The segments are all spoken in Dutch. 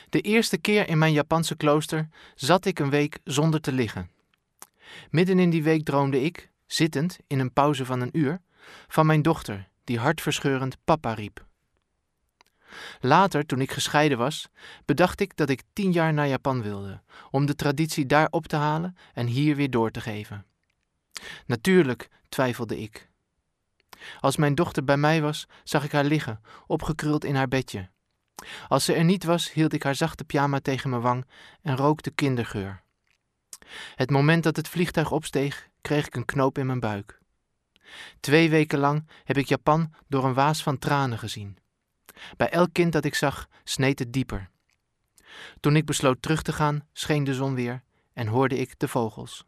De eerste keer in mijn Japanse klooster zat ik een week zonder te liggen. Midden in die week droomde ik, zittend in een pauze van een uur, van mijn dochter die hartverscheurend papa riep. Later, toen ik gescheiden was, bedacht ik dat ik 10 jaar naar Japan wilde, om de traditie daar op te halen en hier weer door te geven. Natuurlijk, twijfelde ik. Als mijn dochter bij mij was, zag ik haar liggen, opgekruld in haar bedje. Als ze er niet was, hield ik haar zachte pyjama tegen mijn wang en rookte kindergeur. Het moment dat het vliegtuig opsteeg, kreeg ik een knoop in mijn buik. 2 weken lang heb ik Japan door een waas van tranen gezien. Bij elk kind dat ik zag, sneed het dieper. Toen ik besloot terug te gaan, scheen de zon weer en hoorde ik de vogels.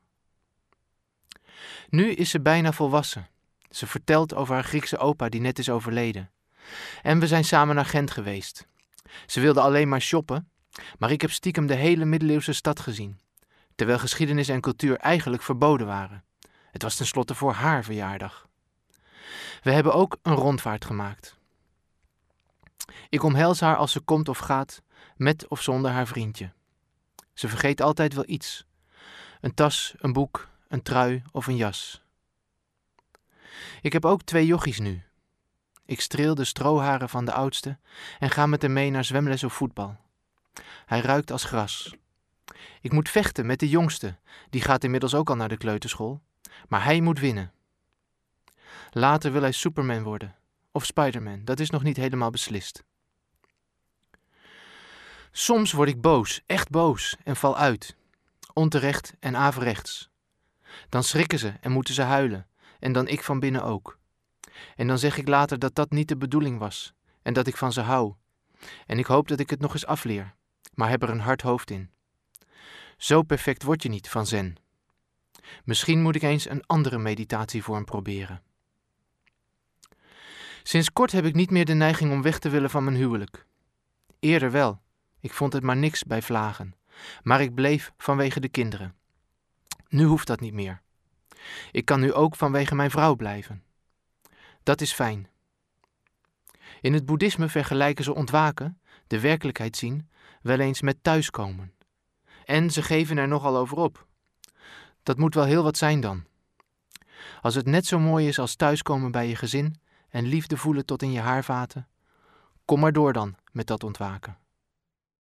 Nu is ze bijna volwassen. Ze vertelt over haar Griekse opa die net is overleden. En we zijn samen naar Gent geweest. Ze wilde alleen maar shoppen, maar ik heb stiekem de hele middeleeuwse stad gezien. Terwijl geschiedenis en cultuur eigenlijk verboden waren. Het was tenslotte voor haar verjaardag. We hebben ook een rondvaart gemaakt. Ik omhels haar als ze komt of gaat, met of zonder haar vriendje. Ze vergeet altijd wel iets. Een tas, een boek, een trui of een jas. Ik heb ook 2 yogis nu. Ik streel de stroharen van de oudste en ga met hem mee naar zwemles of voetbal. Hij ruikt als gras. Ik moet vechten met de jongste, die gaat inmiddels ook al naar de kleuterschool, maar hij moet winnen. Later wil hij Superman worden, of Spider-Man, dat is nog niet helemaal beslist. Soms word ik boos, echt boos, en val uit. Onterecht en averechts. Dan schrikken ze en moeten ze huilen, en dan ik van binnen ook. En dan zeg ik later dat dat niet de bedoeling was, en dat ik van ze hou. En ik hoop dat ik het nog eens afleer, maar heb er een hard hoofd in. Zo perfect word je niet van zen. Misschien moet ik eens een andere meditatievorm proberen. Sinds kort heb ik niet meer de neiging om weg te willen van mijn huwelijk. Eerder wel. Ik vond het maar niks bij vlagen. Maar ik bleef vanwege de kinderen. Nu hoeft dat niet meer. Ik kan nu ook vanwege mijn vrouw blijven. Dat is fijn. In het boeddhisme vergelijken ze ontwaken, de werkelijkheid zien, wel eens met thuiskomen. En ze geven er nogal over op. Dat moet wel heel wat zijn dan. Als het net zo mooi is als thuiskomen bij je gezin en liefde voelen tot in je haarvaten, kom maar door dan met dat ontwaken.